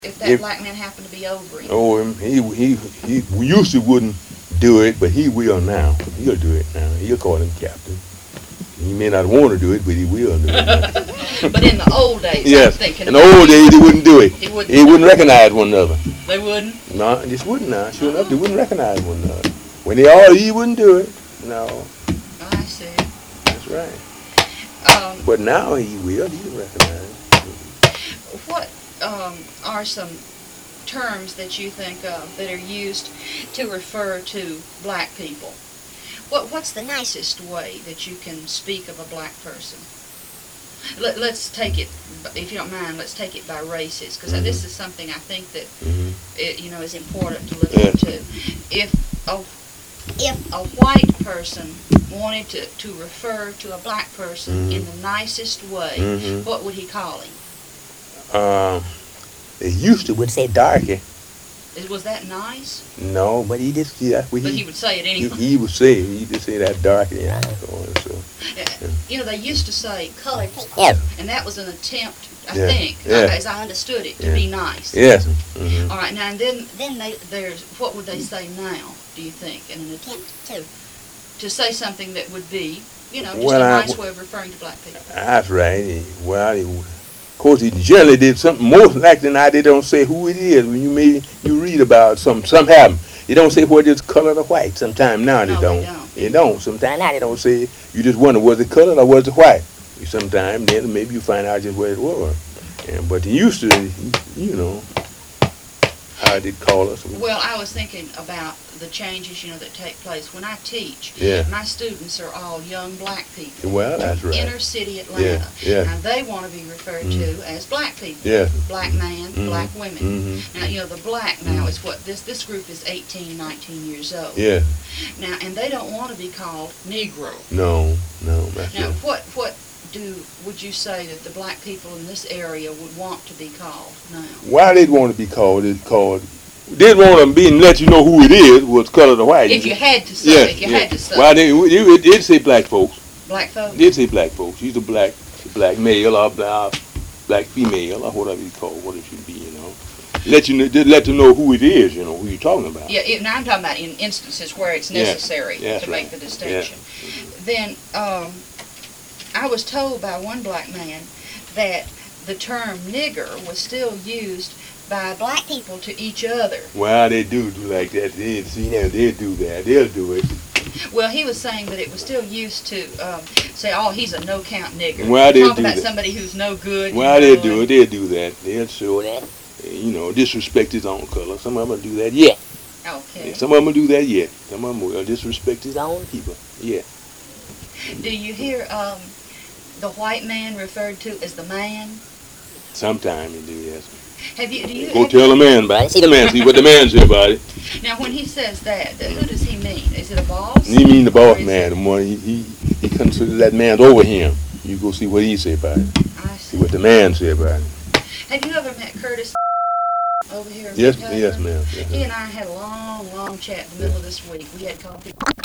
If that black man happened to be over him? Oh, he used to wouldn't do it, but he will now. He'll do it now. He'll call him captain. He may not want to do it, but he will do it. But in the old days, yes, I'm thinking in the old days, they wouldn't do it. They wouldn't recognize one another. They wouldn't? No, they just wouldn't now. Sure enough, they wouldn't recognize one another. When they all, he wouldn't do it. No. I see. That's right. But now he will. He'll recognize. What are some terms that you think of that are used to refer to black people? What's the nicest way that you can speak of a black person? Let's take it, if you don't mind, let's take it by races, because this is something I think that is important to look into. If a white person wanted to refer to a black person in the nicest way, what would he call him? They used to would say darky. Was that nice? No, but he just But he would say it anyway. He would say it. He just say that darky. They used to say colored people, and that was an attempt, I think, as I understood it, to be nice. Yes. All right, now and then there's what would they say now? Do you think in an attempt to say something that would be, just a nice way of referring to black people? That's right. Well, of course, he generally did something more like than I did. Don't say who it is when you read about something happen. They don't say whether it's colored or white. Sometimes now they don't. They don't. Sometimes now they don't say. You just wonder, was it colored or was it white? Sometimes then maybe you find out just where it was. But they used to, how did call us. Well, I was thinking about the changes, that take place. When I teach, my students are all young black people. Well, that's right. Inner city Atlanta. Now, they want to be referred to as black people. Black man, black women. Now, the black now is what, this group is 18, 19 years old. Now, and they don't want to be called Negro. No, that's now, right. what would you say that the black people in this area would want to be called now? Why they'd want to be called is called. They'd want to be and let you know who it is, was colored or white. If you had to say, had to say. Well, it did say black folks. Black folks? It did say black folks. He's a black male or black female or whatever you call what it should be, Let them know who it is, who you're talking about. Yeah, now I'm talking about in instances where it's necessary to make the distinction. Then I was told by one black man that the term nigger was still used by black people to each other. Well, they do like that. They do that. They'll do it. Well, he was saying that it was still used to say, "Oh, he's a no-count nigger." Well, they talk do about that. somebody who's no good. Well, they do it. They'll do that. They'll show that. Disrespect his own color. Some of them will do that. Yeah. Okay. Yeah, some of them will do that. Yeah. Some of them will disrespect his own people. Yeah. Do you hear the white man referred to as the man? Sometimes they do, yes. Do you go tell the man about it. See what the man says about it. Now, when he says that, who does he mean? Is it a boss? He mean the boss man. The one he considers that man's over him. You go see what he say about it. I see. See what the man say about it. Have you ever met Curtis over here in Yes, Kentucky? yes, ma'am. He and I had a long chat in the middle of this week. We had coffee.